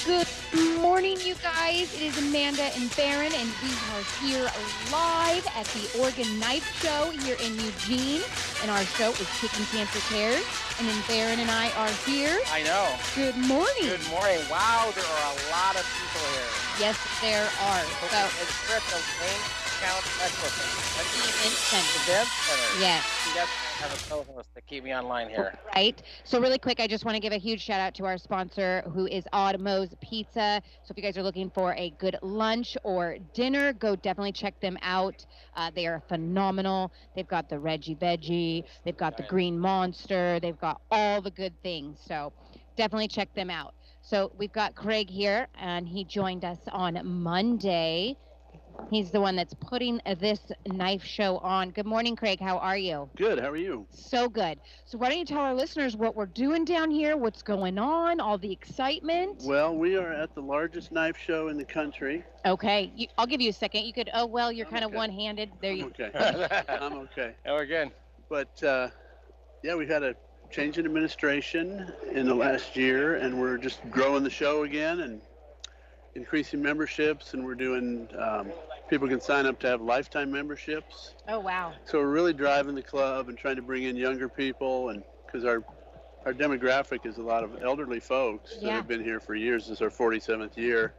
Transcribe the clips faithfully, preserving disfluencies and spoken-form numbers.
Good morning, you guys. It is Amanda and Baron, and we are here live at the Oregon Knife Show here in Eugene. And our show is Kicking Cancer Cares. And then Baron and I are here. I know. Good morning. Good morning. Wow, there are a lot of people here. Yes, there are. So it's Chris of Wayne County Expo Event Center. Event Center. Yes. See, that's I have a co-host to keep me online here. Right. So really quick, I just want to give a huge shout out to our sponsor, who is Odd Mo's Pizza. So if you guys are looking for a good lunch or dinner, go definitely check them out. Uh, they are phenomenal. They've got the Reggie Veggie. They've got the Green Monster. They've got all the good things. So definitely check them out. So we've got Craig here, and he joined us on Monday. He's the one that's putting this knife show on. Good morning, Craig. How are you? Good. How are you? So good. So why don't you tell our listeners what we're doing down here, what's going on, all the excitement? Well, we are at the largest knife show in the country. Okay. You, I'll give you a second. You could, oh, well, you're I'm kind okay. of one-handed. There I'm you okay. I'm okay. Oh, we're good. But, uh, yeah, we've had a change in administration in the last year, and we're just growing the show again and increasing memberships, and we're doing um, people can sign up to have lifetime memberships. Oh, wow. So we're really driving the club and trying to bring in younger people, and because our our demographic is a lot of elderly folks that Yeah. have been here for years. This is our forty-seventh year.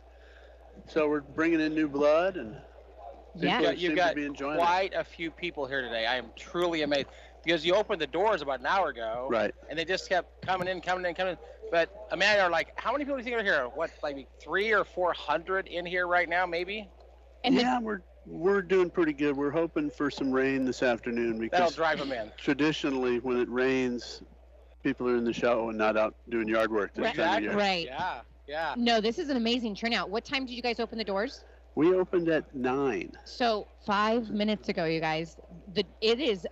So we're bringing in new blood, and Yeah. people You, seem you got to be enjoying it. quite a few people here today. I am truly amazed because you opened the doors about an hour ago, Right. and they just kept coming in, coming in, coming in. But Amanda, are like, how many people do you think are here? What, like three or four hundred in here right now, maybe? And the- yeah, we're we're doing pretty good. We're hoping for some rain this afternoon That'll because drive them in. traditionally when it rains, people are in the show and not out doing yard work this Right. time of year. Right. Yeah, yeah. No, this is an amazing turnout. What time did you guys open the doors? We opened at nine. So five minutes ago, you guys. The It is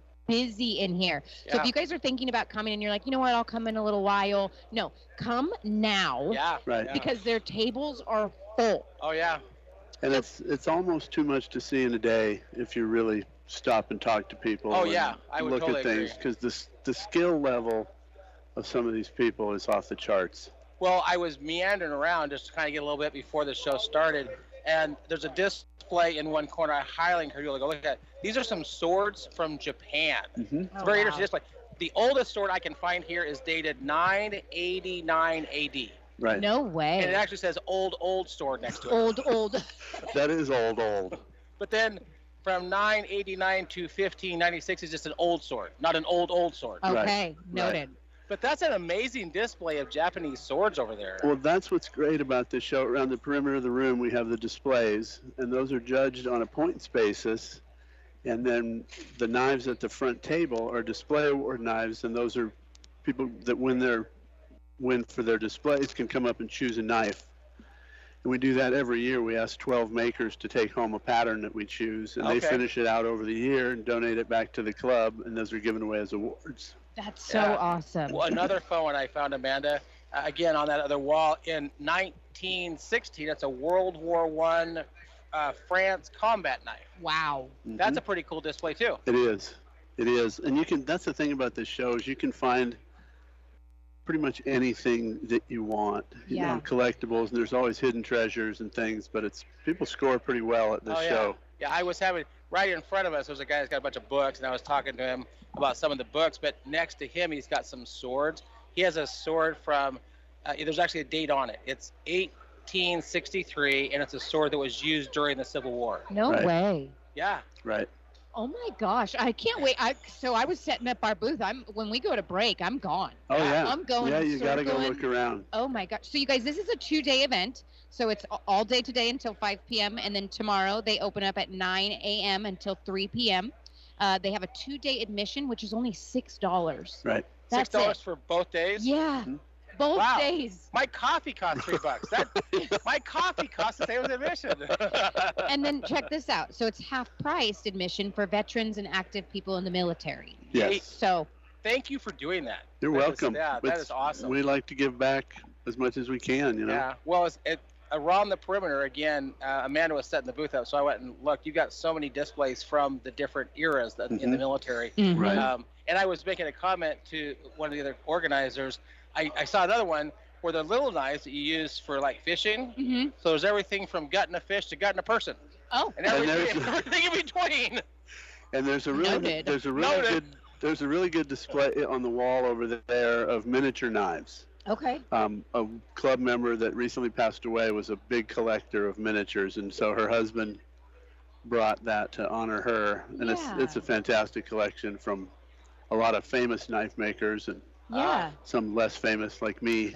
busy in here. So Yeah. if you guys are thinking about coming and you're like, you know what, I'll come in a little while. No, come now. Yeah. Right. yeah. Because their tables are full. Oh, yeah. And it's it's almost too much to see in a day if you really stop and talk to people. Oh, and yeah, I would look totally at things agree. because the the skill level of some of these people is off the charts. Well, I was meandering around just to kind of get a little bit before the show started, and there's a display in one corner. I highly encourage you to go look at. These are some swords from Japan. Mm-hmm. It's a very interesting display. The oldest sword I can find here is dated nine eighty-nine A D. Right. No way. And it actually says old, old sword next to it. Old, old. That is old, old. But then from nine eighty-nine to fifteen ninety-six is just an old sword, not an old, old sword. Okay, noted. But that's an amazing display of Japanese swords over there. Well, that's what's great about this show. Around the perimeter of the room, we have the displays, and those are judged on a points basis. And then the knives at the front table are display award knives, and those are people that win their win for their displays can come up and choose a knife. And we do that every year. We ask twelve makers to take home a pattern that we choose, and they Okay. finish it out over the year and donate it back to the club, and those are given away as awards. That's so Yeah. awesome. Well, another phone I found, Amanda, uh, again on that other wall in nineteen sixteen. That's a World War One uh, France combat knife. Wow. That's a pretty cool display too. It is. It is. And you can that's the thing about this show is you can find pretty much anything that you want. You Yeah. know, collectibles, and there's always hidden treasures and things, but it's people score pretty well at this Oh, yeah. show. Yeah, I was having right in front of us. There's a guy that's got a bunch of books, and I was talking to him about some of the books. But next to him, he's got some swords. He has a sword from. Uh, there's actually a date on it. It's eighteen sixty-three, and it's a sword that was used during the Civil War. No Right. way. Yeah. Right. Oh my gosh, I can't wait. I so I was setting up our booth. I'm when we go to break, I'm gone. Oh yeah. I'm going Yeah, you got to go circling. look around. Oh my gosh. So you guys, this is a two-day event. So it's a- all day today until five p.m. and then tomorrow they open up at nine a.m. until three p.m. Uh, they have a two-day admission, which is only six dollars. Right. Six That's dollars it. for both days. Yeah, Mhm. both Wow. days. My coffee costs three bucks. That my coffee costs the same as admission. And then check this out. So it's half-priced admission for veterans and active people in the military. Yes. So Thank you for doing that. You're That is- welcome. yeah, that It's- is awesome. We like to give back as much as we can, you know. Yeah. Well, it's, it, around the perimeter again, uh, Amanda was setting the booth up, so I went and looked. You got so many displays from the different eras that, in the Mhm. military. mhm. Right. Um, and I was making a comment to one of the other organizers. I, I saw another one or the little knives that you use for like fishing. Mm-hmm. So there's everything from gutting a fish to gutting a person, Oh, and And everything, there's- everything in between. And there's a really Noted. there's a really Noted. good there's a really good display on the wall over there of miniature knives. okay. Um, a club member that recently passed away was a big collector of miniatures, and so her husband brought that to honor her. And Yeah. it's it's a fantastic collection from a lot of famous knife makers and Yeah. some less famous like me.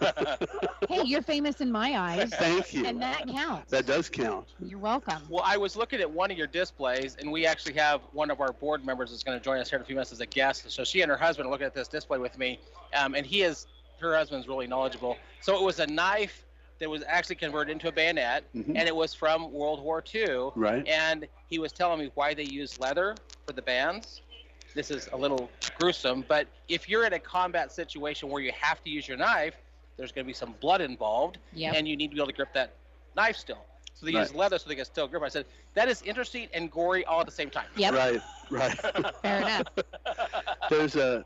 Hey, you're famous in my eyes, Thank you. and that counts. That does count. You're welcome. Well, I was looking at one of your displays, and we actually have one of our board members that's going to join us here in a few minutes as a guest. So she and her husband are looking at this display with me, um, and he is, her husband's really knowledgeable. So it was a knife that was actually converted into a bayonet, Mhm. and it was from World War Two. Right. And he was telling me why they use leather for the bands. This is a little gruesome, but if you're in a combat situation where you have to use your knife, there's going to be some blood involved, Yep. and you need to be able to grip that knife still. So they use Right. leather so they can still grip. I said, that is interesting and gory all at the same time. Yep. Right. Right. Fair enough. There's a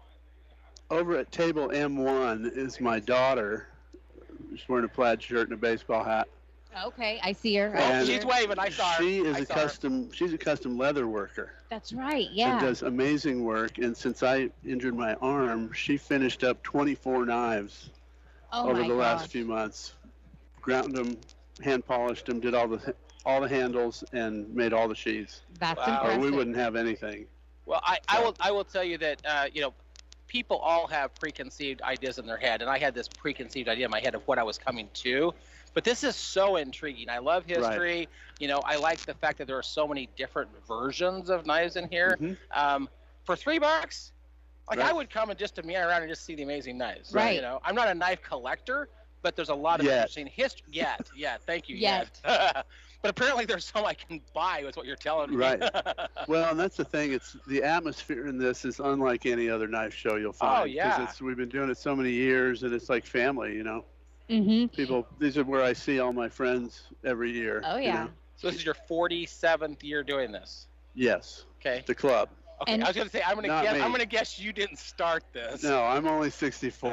over at table M one is my daughter. She's wearing a plaid shirt and a baseball hat. Okay, I see her. I And see She's her. waving. I saw her. She is I a saw her. custom. She's a custom leather worker That's right. and Yeah. does amazing work. And since I injured my arm, she finished up twenty-four knives Oh over my the last gosh. few months. Ground them, hand polished them, did all the all the handles, and made all the sheaths. That's Wow. Or impressive. we wouldn't have anything. Well, I, I will I will tell you that uh, you know, people all have preconceived ideas in their head, and I had this preconceived idea in my head of what I was coming to. But this is so intriguing. I love history. You know, I like the fact that there are so many different versions of knives in here. Mhm. Um, for three bucks, like I Right. would come and just to meow around and just see the amazing knives. Right. You know, I'm not a knife collector, but there's a lot of Yet. interesting history. Yet, yeah. Thank you. Yet. Yet. But apparently there's some I can buy. Is what you're telling me. Right. Well, and that's the thing. It's the atmosphere in this is unlike any other knife show you'll find. Oh, yeah. It's, we've been doing it so many years, and it's like family. You know, Mm-hmm. people. These are where I see all my friends every year. Oh you yeah. know? So this is your forty-seventh year doing this. Yes. Okay. The club. Okay. And- I was gonna say I'm gonna Not guess me. I'm gonna guess you didn't start this. No, I'm only sixty-four.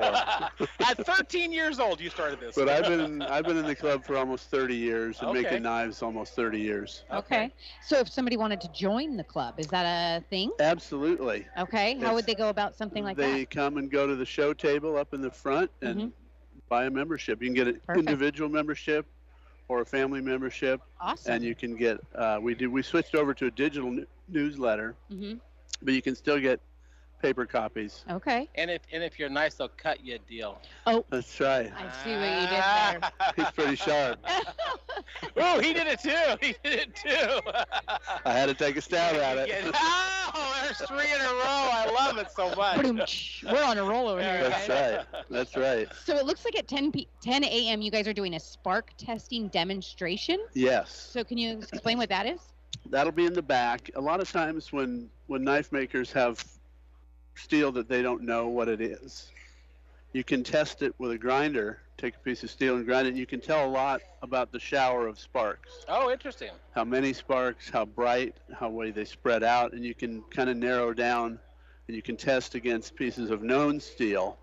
At thirteen years old, you started this. But I've been I've been in the club for almost thirty years and Okay. making knives almost thirty years. Okay. So if somebody wanted to join the club, is that a thing? Absolutely. Okay. How It's- would they go about something like they that? come and go to the show table up in the front and Mhm. buy a membership. You can get an Perfect. individual membership or a family membership, Awesome. and you can get. Uh, we do. We switched over to a digital n- newsletter, Mm-hmm. but you can still get paper copies. Okay. And if and if you're nice, they'll cut you a deal. That's right. I see what you did there. He's pretty sharp. Oh, he did it too. He did it too. I had to take a stab at it. Yeah. Oh, there's three in a row. I love it so much. Ba-doom-tsh. We're on a roll over here. That's guys. right. That's right. So it looks like at ten p- ten a m you guys are doing a spark testing demonstration. Yes. So can you explain what that is? That'll be in the back. A lot of times when when knife makers have steel that they don't know what it is, you can test it with a grinder. Take a piece of steel and grind it. And you can tell a lot about the shower of sparks. Oh, interesting. How many sparks, how bright, how way they spread out, and you can kind of narrow down, and you can test against pieces of known steel.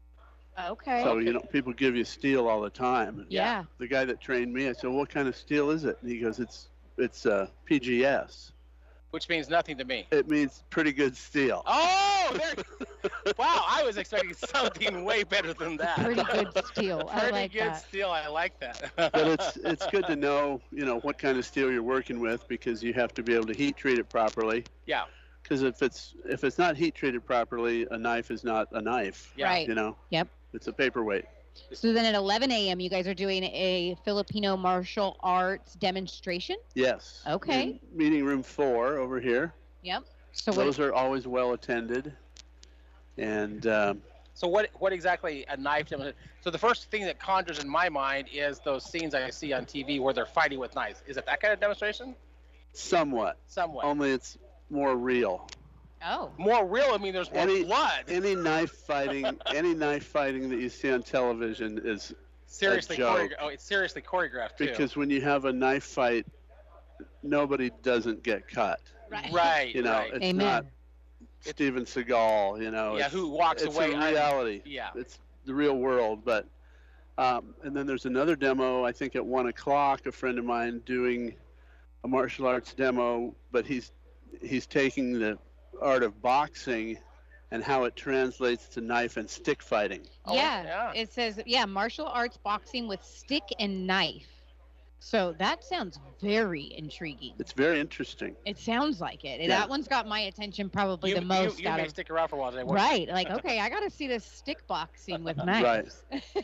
Okay. So you know, people give you steel all the time. yeah. The guy that trained me, I said, "What kind of steel is it?" And he goes, "It's it's uh, P G S. Which means nothing to me. It means pretty good steel." Oh, there. Wow, I was expecting something way better than that. Pretty good steel. I Pretty like good that. steel. I like that. But it's it's good to know, you know, what kind of steel you're working with, because you have to be able to heat treat it properly. Yeah. Because if it's if it's not heat treated properly, a knife is not a knife. Yeah. Right. You know. Yep. It's a paperweight. So then at eleven a m you guys are doing a Filipino martial arts demonstration. Yes. Okay. In meeting room four over here. Yep. So what, Those are always well attended. And um, So what what exactly a knife demonstration? So the first thing that conjures in my mind is those scenes I see on T V where they're fighting with knives. Is it that kind of demonstration? somewhat. Somewhat. Only it's more real. oh. More real. I mean, there's more Any- blood. Any knife fighting, any knife fighting that you see on television is seriously joke. choreographed. Oh, it's seriously choreographed too. because when you have a knife fight, nobody doesn't get cut. Right. right. You know, right. it's Amen. not Steven Seagal. You know, Yeah, it's, who walks it's away a un- reality. Yeah. It's the real world, but Um, and then there's another demo, I think at one o'clock, a friend of mine doing a martial arts demo, but he's he's taking the art of boxing and how it translates to knife and stick fighting. Oh, yeah, yeah. it says, yeah, martial arts boxing with stick and knife. So that sounds very intriguing. It's very interesting. It sounds like it. Yeah. That one's got my attention probably You, the most. you, you out may of, stick around for a while today. won't you? right. Like, okay, I got to see this stick boxing with Right. knives.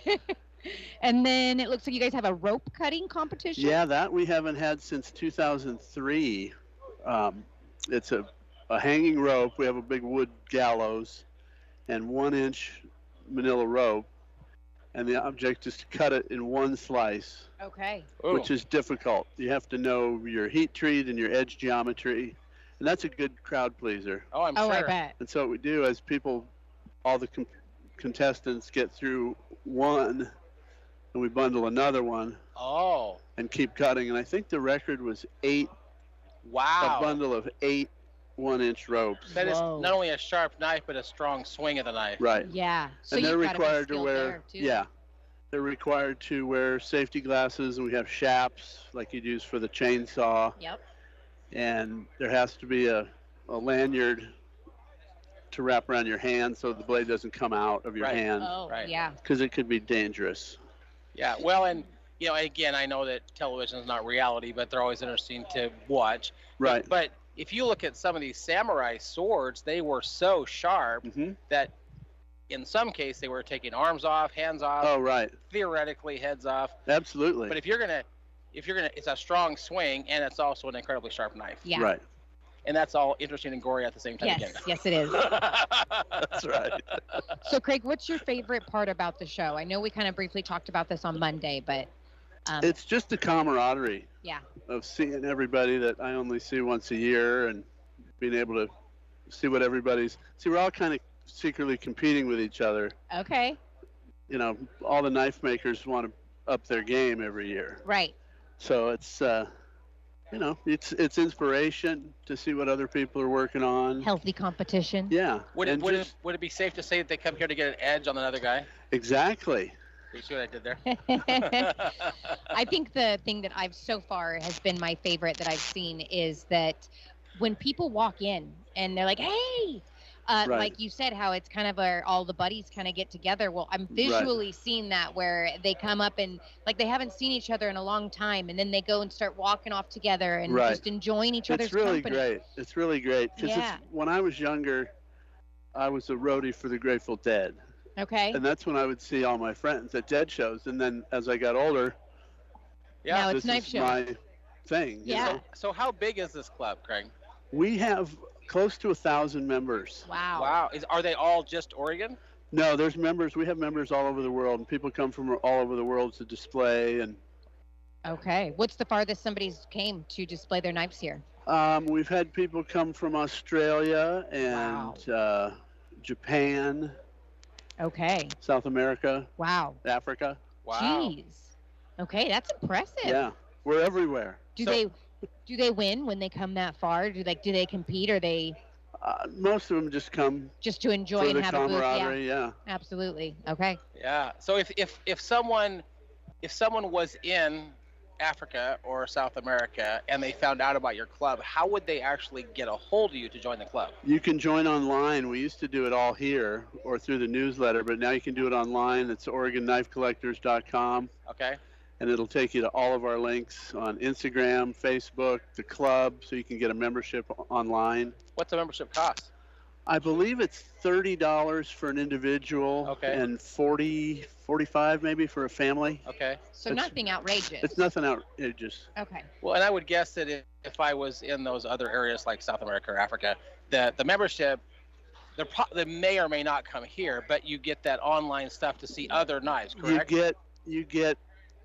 And then it looks like you guys have a rope cutting competition. Yeah, that we haven't had since two thousand three. Um, it's a, a hanging rope. We have a big wood gallows and one inch manila rope. And the object is to cut it in one slice, Okay. Ooh. which is difficult. You have to know your heat treat and your edge geometry. And that's a good crowd pleaser. Oh, I'm Oh, sure. I bet. And so what we do as people, all the com- contestants get through one, and we bundle another one Oh, and keep cutting. And I think the record was eight, wow. a bundle of eight one-inch ropes. That is Whoa. not only a sharp knife, but a strong swing of the knife. Right. Yeah. So and they're you've gotta be required to skilled wear, there, too. yeah, they're required to wear safety glasses, and we have shaps like you'd use for the chainsaw. Yep. And there has to be a, a lanyard to wrap around your hand so the blade doesn't come out of your Right. hand, Oh, Right. yeah. because it could be dangerous. Yeah, well, and you know, again, I know that television is not reality, but they're always interesting to watch. Right. But if you look at some of these samurai swords, they were so sharp hmm that in some case they were taking arms off, hands off, Oh, right. theoretically heads off. Absolutely. But if you're gonna, if you're gonna, it's a strong swing and it's also an incredibly sharp knife. Yeah. Right. And that's all interesting and gory at the same time. Yes. Again. Yes, it is. That's right. So, Craig, what's your favorite part about the show? I know we kind of briefly talked about this on Monday, but um, It's just the camaraderie yeah. of seeing everybody that I only see once a year and being able to see what everybody's. See, we're all kind of secretly competing with each other. Okay. You know, all the knife makers want to up their game every year. Right. So it's, uh, you know, it's it's inspiration to see what other people are working on. Healthy competition. Yeah. Would it, and would, just- it, would it be safe to say that they come here to get an edge on another guy? Exactly. You see what I did there? I think the thing that I've so far has been my favorite that I've seen is that when people walk in and they're like, hey, uh, Right. like you said, how it's kind of where all the buddies kind of get together. Well, I'm visually seeing that where they come up and like they haven't seen each other in a long time, and then they go and start walking off together and Right. just enjoying each other's It's really company. great. It's really great because Yeah. when I was younger, I was a roadie for the Grateful Dead, Okay. and that's when I would see all my friends at Dead shows. And then as I got older, Yeah. Now it's this knife is show. my thing. you Yeah. know? So how big is this club, Craig? We have close to a thousand members. Wow. Wow. Is are they all just Oregon? No, there's members. We have members all over the world, and people come from all over the world to display. And Okay. What's the farthest somebody's came to display their knives here? um, we've had people come from Australia and uh, Japan, Okay. South America, Wow. Africa. Wow. Jeez. Okay, that's impressive. Yeah, we're everywhere. Do So- they do they win when they come that far? Do like do they compete or they Uh, most of them just come just to enjoy for and the have a booth? Yeah, camaraderie. Yeah. absolutely. Okay. Yeah. So if if if someone if someone was in Africa or South America and they found out about your club, how would they actually get a hold of you to join the club? You can join online. We used to do it all here or through the newsletter, but now you can do it online. It's Oregon Knife Collectors dot com, Okay. and it'll take you to all of our links on Instagram, Facebook, the club, so you can get a membership online. What's the membership cost? I believe it's thirty dollars for an individual Okay. and forty, forty-five maybe for a family. Okay. So It's- nothing outrageous. It's nothing outrageous. Okay. Well, and I would guess that if, if I was in those other areas like South America or Africa, that the membership, they're pro- they may or may not come here, but you get that online stuff to see other knives, You correct? get, you get,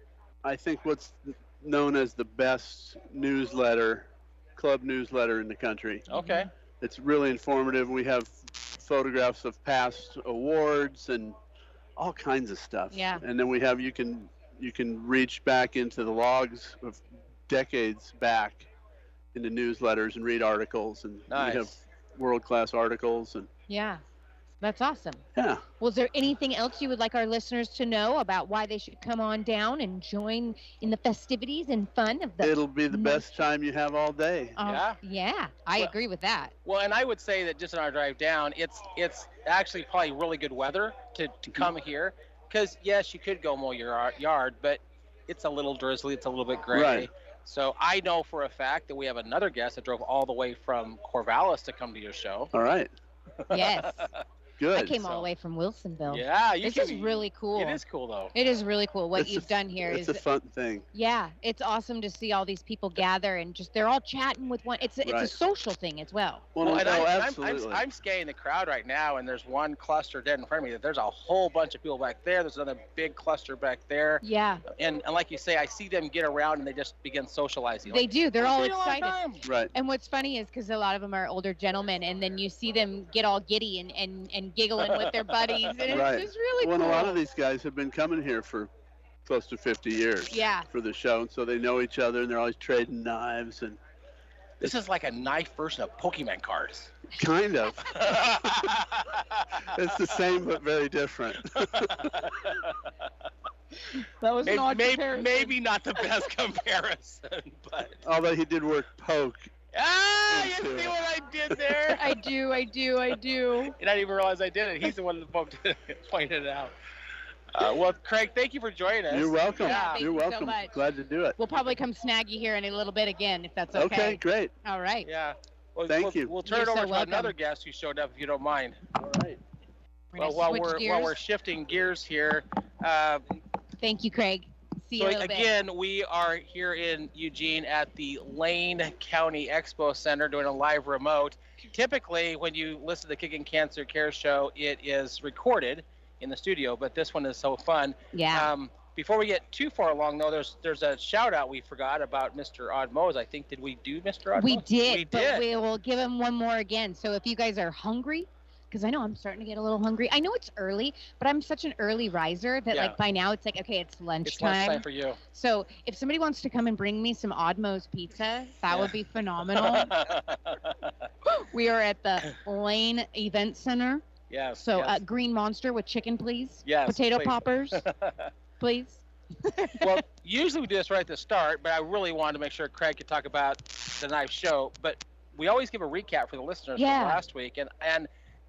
I think what's known as the best newsletter, club newsletter in the country. Okay. It's really informative. We have photographs of past awards and all kinds of stuff. Yeah. And then we have you can you can reach back into the logs of decades back into newsletters and read articles, and Nice. we have world class articles. And Yeah. That's awesome. Yeah. Was there anything else you would like our listeners to know about why they should come on down and join in the festivities and fun of the It'll be the night best time you have all day. Uh, Yeah? Yeah, I Well- agree with that. Well, and I would say that just on our drive down, it's it's actually probably really good weather to, to come here. Because, yes, you could go mow your ar- yard, but it's a little drizzly. It's a little bit gray. Right. So I know for a fact that we have another guest that drove all the way from Corvallis to come to your show. All right. Yes. Good. I came all So- the way from Wilsonville. Yeah, you This can is be- really cool. It is cool, though. It is really cool what It's a you've f- done here. It's Is a fun thing. yeah, it's awesome to see all these people gather and just they're all chatting with one. It's a, it's a Right. social thing as well. Well, Well, no, and I, I'm, I'm, absolutely. I'm scanning the crowd right now, and there's one cluster dead in front of me. There's a whole bunch of people back there. There's another big cluster back there. Yeah, And, and like you say, I see them get around, and they just begin socializing. they Like, do. They're "We'll all see you a long excited. time." Right. And what's funny is because a lot of them are older gentlemen, and then you see them get all giddy and, and, and giggling with their buddies, and it's Right. just really Well, cool. a lot of these guys have been coming here for close to fifty years. Yeah. For the show, and so they know each other, and they're always trading knives, and This is like a knife version of Pokemon cards. kind of. It's the same but very different. That was maybe, an odd maybe, comparison. maybe not the best comparison, but Although he did work poke. ah, you Into see it. what I did there? I do, I do, I do. And I didn't even realize I did it. He's the one that poked it, pointed it out. Uh, well, Craig, thank you for joining us. You're welcome. Yeah. Thank You're you so welcome. much. Glad to do it. We'll probably come snag you here in a little bit again, if that's okay. Okay, great. All right. Yeah. Well, Thank we'll, you. We'll turn You're it over so to welcome. another guest who showed up, if you don't mind. All right. We're Well, gonna while switch we're gears. while we're shifting gears here, uh, Thank you, Craig. See you so in a little bit. again, we are here in Eugene at the Lane County Expo Center doing a live remote. Typically, when you listen to the Kicking Cancer Care show, it is recorded in the studio, but this one is so fun. Yeah. Um, before we get too far along, though, there's there's a shout out we forgot about Mister Odd Mose. I think, did we do Mister Odd we Mose? did, We but did. we will give him one more again. So if you guys are hungry, because I know I'm starting to get a little hungry. I know it's early, but I'm such an early riser that Yeah. like by now it's like, okay, it's It's lunchtime. lunchtime for you. So if somebody wants to come and bring me some Odd Mo's pizza, that Yeah. would be phenomenal. We are at the Lane Event Center. yes. So yes. uh, green monster with chicken, please. Yes, Potato please. poppers, please. Well, usually we do this right at the start, but I really wanted to make sure Craig could talk about the knife show. But we always give a recap for the listeners Yeah. from last week, and and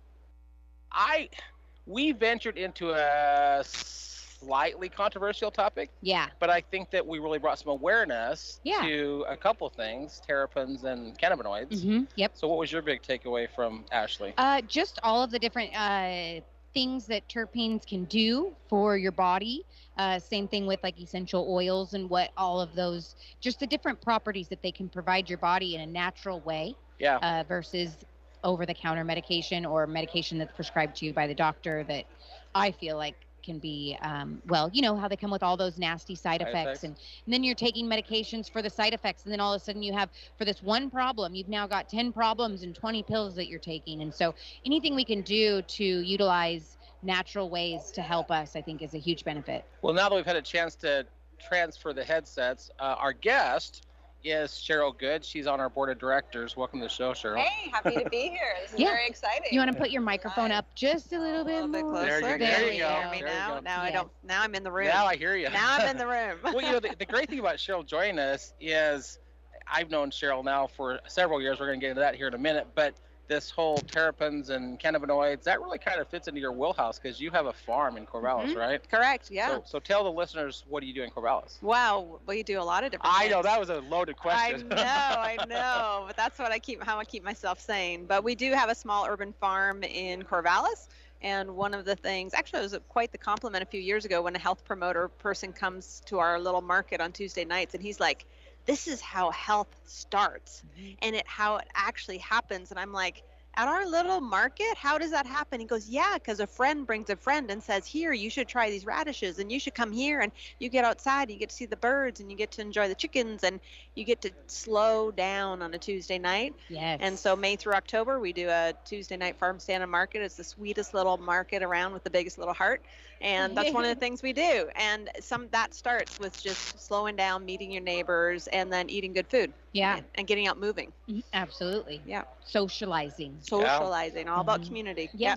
I we ventured into a slightly controversial topic, Yeah. but I think that we really brought some awareness Yeah. to a couple things: terpenes and cannabinoids. hmm Yep. So, what was your big takeaway from Ashley? Uh, just all of the different uh, things that terpenes can do for your body. Uh, same thing with like essential oils and what all of those, just the different properties that they can provide your body in a natural way Yeah. uh, versus over-the-counter medication or medication that's prescribed to you by the doctor that I feel like can be, um, well, you know how they come with all those nasty side, Side effects, effects. And, and then you're taking medications for the side effects, and then all of a sudden you have, for this one problem, you've now got ten problems and twenty pills that you're taking. And so anything we can do to utilize natural ways to help us, I think, is a huge benefit. Well, now that we've had a chance to transfer the headsets, uh, our guest is Cheryl Good. She's on our board of directors. Welcome to the show, Cheryl. Hey, happy to be here. This is Yeah. very exciting. You want to put your microphone Hi. up just a little bit a little bit more? closer? There you- There there we you Can go. you hear me There you now? go. Now I Yes. don't. Now I'm in the room. Now I hear you. Now I'm in the room. Well, you know, the, the great thing about Cheryl joining us is I've known Cheryl now for several years. We're going to get into that here in a minute. But this whole terpenes and cannabinoids, that really kind of fits into your wheelhouse because you have a farm in Corvallis, Mhm. right? Correct. Yeah. So, so tell the listeners, what do you do in Corvallis? Wow. We do a lot of different. I know things. that was a loaded question. I know, I know, but that's what I keep, how I keep myself sane. But we do have a small urban farm in Corvallis, and one of the things, actually, it was quite the compliment a few years ago when a health promoter person comes to our little market on Tuesday nights, and he's like, "This is how health starts, and it how it actually happens." And I'm like, "At our little market, how does that happen?" He goes, "Yeah, because a friend brings a friend and says, here, you should try these radishes, and you should come here, and you get outside, you get to see the birds, and you get to enjoy the chickens, and you get to slow down on a Tuesday night." Yes. And so May through October, we do a Tuesday night farm stand and market. It's the sweetest little market around with the biggest little heart. And that's one of the things we do. And some that starts with just slowing down, meeting your neighbors, and then eating good food. Yeah. And, and getting out moving. Mhm, absolutely. Yeah. Socializing. Socializing, all about Mhm. community. Yes.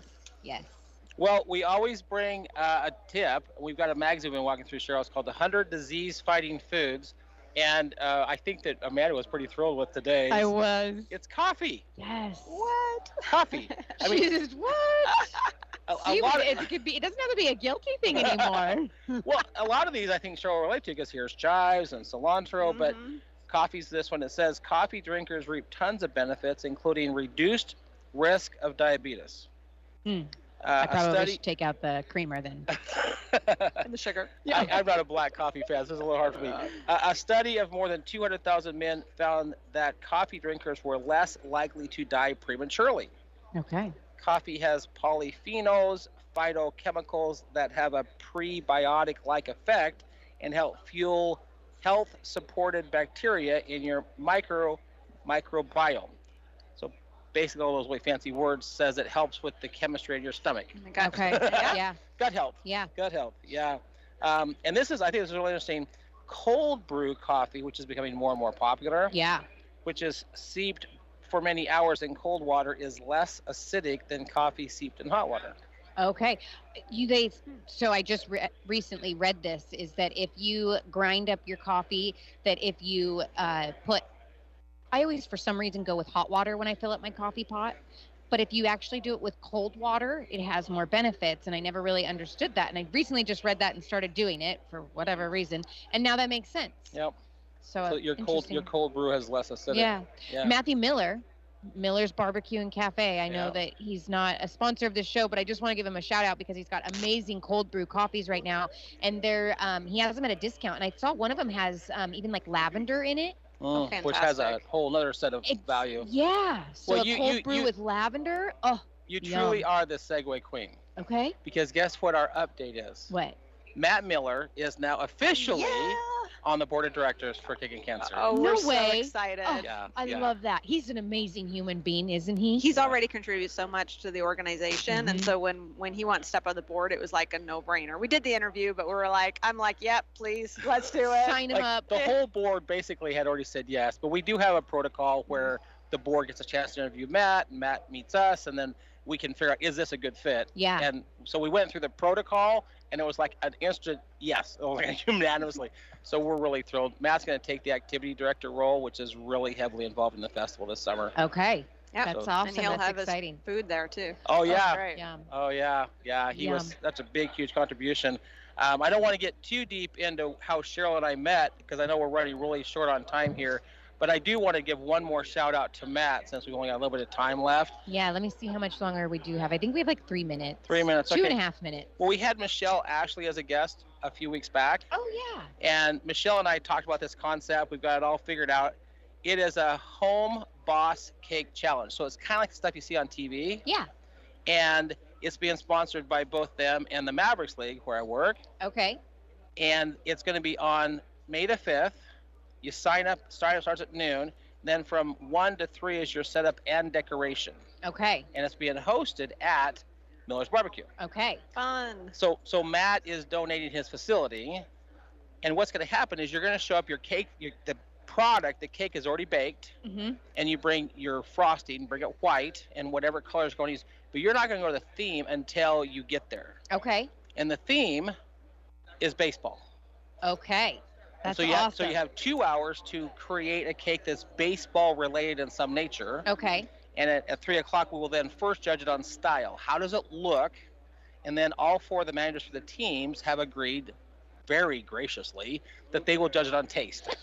Yes. Well, we always bring uh, a tip. We've got a magazine we've been walking through, Cheryl. It's called the one hundred Disease-Fighting Foods. And uh, I think that Amanda was pretty thrilled with today. I was. It's coffee. Yes. What? Coffee. I mean, Jesus, what? a, a See, lot of, it, could be. It doesn't have to be a guilty thing anymore. well, a lot of these I think Cheryl will relate to because here's chives and cilantro, but Mhm. coffee's this one. It says coffee drinkers reap tons of benefits, including reduced risk of diabetes. Hmm. Uh, I a probably study. should take out the creamer then. And the sugar. I, I'm not a black coffee fan, so it's a little hard for me. Uh, a study of more than two hundred thousand men found that coffee drinkers were less likely to die prematurely. Okay. Coffee has polyphenols, phytochemicals that have a prebiotic-like effect and help fuel health-supported bacteria in your micro microbiome. So basically, all those really fancy words says it helps with the chemistry in your stomach. Gotcha. Okay. Yeah. Yeah. Gut health. Yeah. Gut health. Yeah. Um, and this is, I think, this is really interesting. Cold brew coffee, which is becoming more and more popular, Yeah. which is steeped for many hours in cold water, is less acidic than coffee steeped in hot water. Okay. You they so I just re- recently read this is that if you grind up your coffee, that if you uh, put, I always for some reason go with hot water when I fill up my coffee pot, but if you actually do it with cold water, it has more benefits, and I never really understood that, and I recently just read that and started doing it for whatever reason, and now that makes sense. Yep. So, So your cold interesting. your cold brew has less acidic. Yeah. Yeah. Matthew Miller, Miller's Barbecue and Cafe. I know Yeah. that he's not a sponsor of this show, but I just want to give him a shout out because he's got amazing cold brew coffees right now, and they're um, he has them at a discount. And I saw one of them has um, even like lavender in it. Mm, which has a fantastic. whole other set of It's- value. Yeah. So Well, a you- cold you- brew you- with lavender. Oh, You Yum. truly are the Segway queen. okay. Because guess what our update is? What? Matt Miller is now officially Yeah. on the board of directors for Kicking Cancer. Oh, No we're so way. excited. Oh, yeah. I yeah. love that. He's an amazing human being, isn't he? He's already contributed so much to the organization, and Mhm. so when when he wanted to step on the board, it was like a no-brainer. We did the interview, but we were like, I'm like, yep, please, let's do it. Sign him Like, up. the whole board basically had already said yes, but we do have a protocol where the board gets a chance to interview Matt, and Matt meets us, and then we can figure out, is this a good fit? Yeah. And so we went through the protocol, and it was like an instant yes, it was like unanimously. So we're really thrilled. Matt's going to take the activity director role, which is really heavily involved in the festival this summer. Okay. Yep. That's So- awesome. And he'll That's have exciting. his food there too. Oh, That's yeah. great. Yeah. Oh yeah, yeah. He was Yum. that's a big, huge contribution. Um, I don't want to get too deep into how Cheryl and I met because I know we're running really short on time here. But I do want to give one more shout out to Matt since we've only got a little bit of time left. Yeah. Let me see how much longer we do have. I think we have like three minutes. Three minutes. Two okay. and a half minutes. Well, we had Michelle Ashley as a guest a few weeks back, Oh yeah. and Michelle and I talked about this concept. We've got it all figured out. It is a home boss cake challenge. So it's kind of like the stuff you see on T V, Yeah. and it's being sponsored by both them and the Mavericks League, where I work. Okay. And it's going to be on May the fifth. You sign up, sign up starts at noon. Then from one to three is your setup and decoration. Okay. And it's being hosted at Miller's Barbecue. Okay. Fun. So so Matt is donating his facility. And what's going to happen is you're going to show up your cake, your, the product, the cake is already baked, Mhm. and you bring your frosting, bring it white and whatever color is going to use. But you're not going to go to the theme until you get there. Okay. And the theme is baseball. Okay. And That's so you awesome. have, so you have two hours to create a cake that's baseball related in some nature. Okay. And at, at three o'clock, we will then first judge it on style. How does it look? And then all four of the managers for the teams have agreed, very graciously, that they will judge it on taste.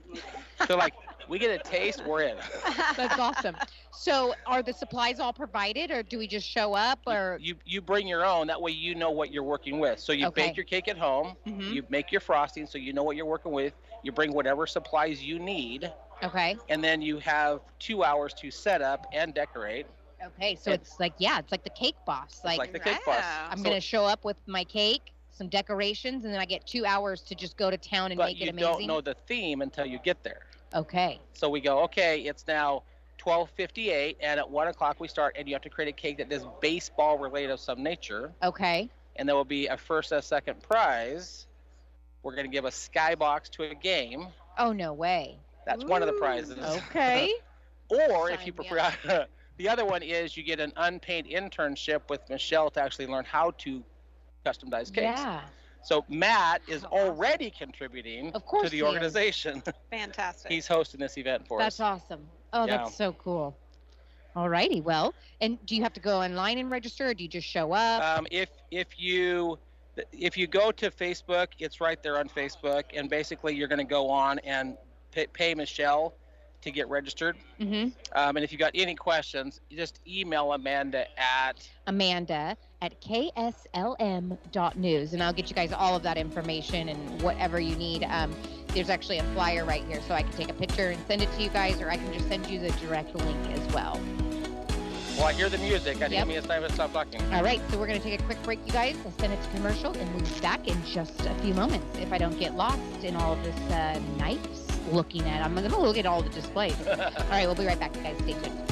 So like, we get a taste, we're in. That's awesome. So are the supplies all provided, or do we just show up, or? You you bring your own. That way you know what you're working with. So you Okay. bake your cake at home. Mhm. You make your frosting, so you know what you're working with. You bring whatever supplies you need. Okay. And then you have two hours to set up and decorate. Okay. So it's like, yeah, it's like the cake boss. Like, like the cake boss. Yeah. I'm So- gonna show up with my cake, some decorations, and then I get two hours to just go to town and But make you it amazing. don't know the theme until you get there. Okay. So we go, okay, it's now twelve fifty-eight, and at one o'clock we start, and you have to create a cake that is baseball related of some nature, Okay. and there will be a first and a second prize. We're going to give a skybox to a game. Oh no way. That's one of the prizes. Okay. Or if Sign you me prefer, The other one is you get an unpaid internship with Michelle to actually learn how to custom dice cakes. Yeah. So Matt is Oh, awesome. already contributing Of course to the he is. organization. Fantastic. He's hosting this event for That's us. awesome. Oh, Yeah. that's so cool. All righty. Well, and do you have to go online and register, or do you just show up? Um, if if you if you go to Facebook, it's right there on Facebook, and basically you're going to go on and pay, pay Michelle to get registered. mm-hmm. Um, and if you got any questions, you just email Amanda at Amanda at K S L M dot news, and I'll get you guys all of that information and whatever you need. Um, there's actually a flyer right here, so I can take a picture and send it to you guys, or I can just send you the direct link as well. Well, I hear the music. I Yep. think it's time to stop talking. All right, so we're going to take a quick break, you guys. I'll send it to commercial, and we'll be back in just a few moments. If I don't get lost in all of this uh, knives looking at, I'm going to look at all the displays. All right, we'll be right back, guys. Stay tuned.